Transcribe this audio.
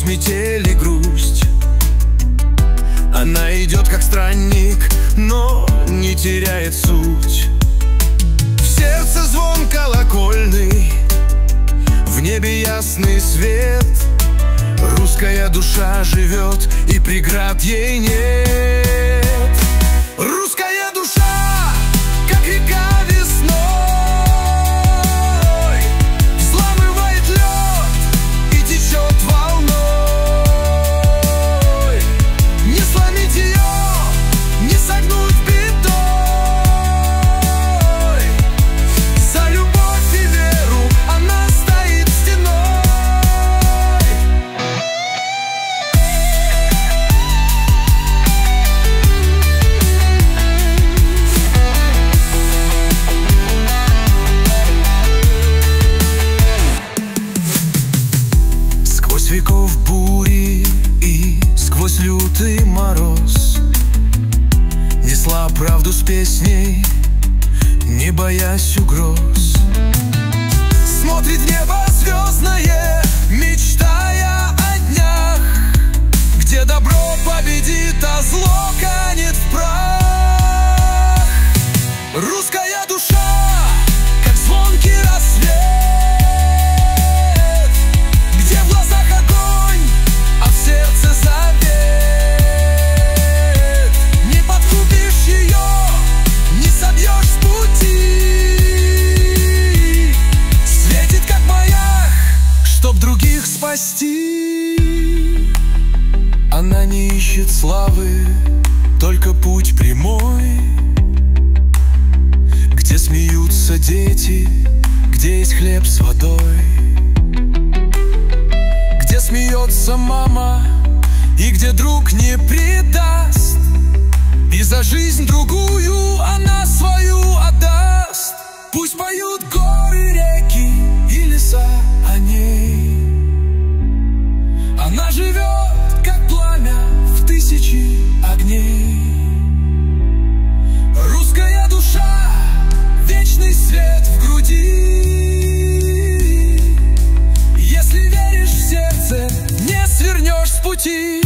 сквозь метель и грусть. Она идет как странник, но не теряет суть. В сердце звон колокольный, в небе ясный свет. Русская душа живет, и преград ей нет. Русская душа, как река весной, взламывает лед и течет волной. Не сломить ее, не согнуть бедой. За любовь и веру она стоит стеной. Сквозь веков бури и сквозь лютый мороз несла правду с песней, не боясь угроз. Смотрит в небо звездное, мечтая о днях, где добро победит, а зло канет в прах. Русская душа, как звонкий рассвет, где в глазах огонь, а в сердце завет. Не подкупишь ее, не собьешь с пути. Светит как маяк, чтоб других спасти. Она не ищет славы, только путь прямой, где смеются дети, где есть хлеб с водой, где смеется мама и где друг не предаст, и за жизнь другую она свою отдаст. Пусть поют горы, реки и леса о ней. Она живет, как пламя в тысячи огней. Русская душа, вечный свет в груди. Если веришь в сердце, не свернешь с пути.